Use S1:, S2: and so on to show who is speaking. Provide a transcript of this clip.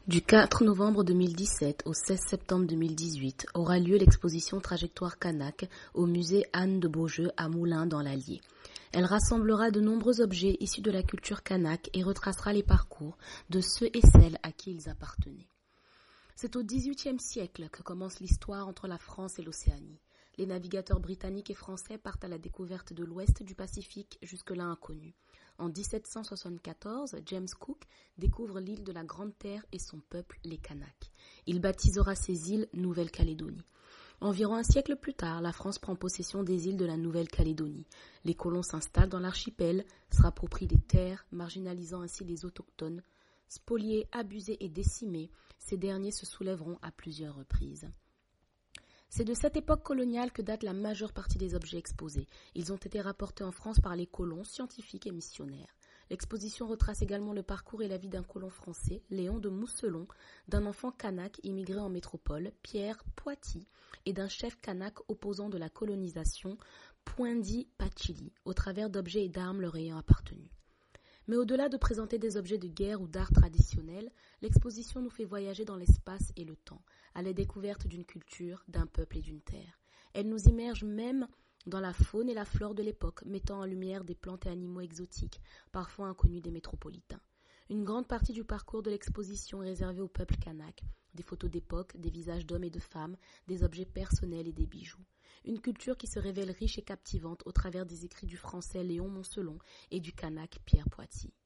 S1: Du 4 novembre 2017 au 16 septembre 2018 aura lieu l'exposition Trajectoire Kanak au musée Anne de Beaujeu à Moulins dans l'Allier. Elle rassemblera de nombreux objets issus de la culture kanak et retracera les parcours de ceux et celles à qui ils appartenaient. C'est au XVIIIe siècle que commence l'histoire entre la France et l'Océanie. Les navigateurs britanniques et français partent à la découverte de l'ouest du Pacifique, jusque-là inconnu. En 1774, James Cook découvre l'île de la Grande Terre et son peuple, les Kanaks. Il baptisera ces îles Nouvelle-Calédonie. Environ un siècle plus tard, la France prend possession des îles de la Nouvelle-Calédonie. Les colons s'installent dans l'archipel, se rapproprient des terres, marginalisant ainsi les autochtones. Spoliés, abusés et décimés, ces derniers se soulèveront à plusieurs reprises. C'est de cette époque coloniale que date la majeure partie des objets exposés. Ils ont été rapportés en France par les colons, scientifiques et missionnaires. L'exposition retrace également le parcours et la vie d'un colon français, Léon de Mousselon, d'un enfant kanak immigré en métropole, Pierre Poiti, et d'un chef kanak opposant de la colonisation, Poindi Pachili, au travers d'objets et d'armes leur ayant appartenu. Mais au-delà de présenter des objets de guerre ou d'art traditionnels, l'exposition nous fait voyager dans l'espace et le temps, à la découverte d'une culture, d'un peuple et d'une terre. Elle nous immerge même dans la faune et la flore de l'époque, mettant en lumière des plantes et animaux exotiques, parfois inconnus des métropolitains. Une grande partie du parcours de l'exposition est réservée au peuple kanak, des photos d'époque, des visages d'hommes et de femmes, des objets personnels et des bijoux. Une culture qui se révèle riche et captivante au travers des écrits du français Léon Mousselon et du kanak Pierre Poiti.